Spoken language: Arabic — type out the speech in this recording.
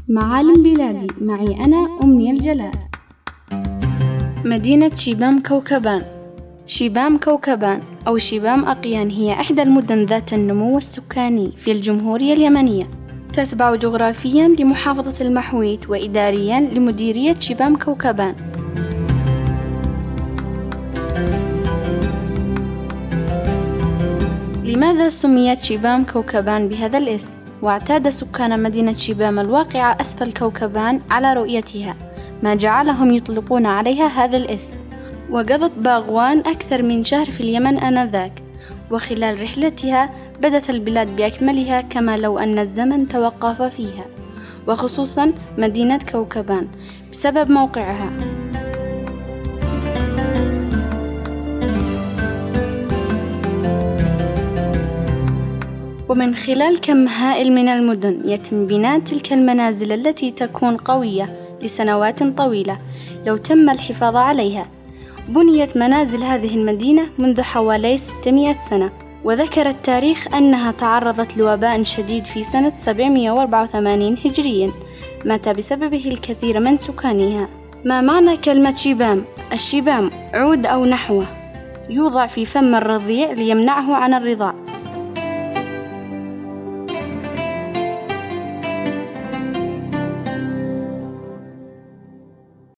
معالم بلادي معي أنا أمنية الجلال. مدينة شيبام كوكبان. شيبام كوكبان أو شيبام أقيان هي إحدى المدن ذات النمو السكاني في الجمهورية اليمنية، تتبع جغرافياً لمحافظة المحويت وإدارياً لمديرية شيبام كوكبان. لماذا سميت شيبام كوكبان بهذا الاسم؟ واعتاد سكان مدينة شيبام الواقعة أسفل كوكبان على رؤيتها، ما جعلهم يطلقون عليها هذا الاسم. وقضت باغوان أكثر من شهر في اليمن آنذاك، وخلال رحلتها بدت البلاد بأكملها كما لو أن الزمن توقف فيها، وخصوصا مدينة كوكبان بسبب موقعها. ومن خلال كم هائل من المدن يتم بناء تلك المنازل التي تكون قوية لسنوات طويلة لو تم الحفاظ عليها. بنيت منازل هذه المدينة منذ حوالي 600 سنة، وذكر التاريخ أنها تعرضت لوباء شديد في سنة 784 هجريا مات بسببه الكثير من سكانها. ما معنى كلمة شيبام؟ الشيبام عود أو نحوه يوضع في فم الرضيع ليمنعه عن الرضاع،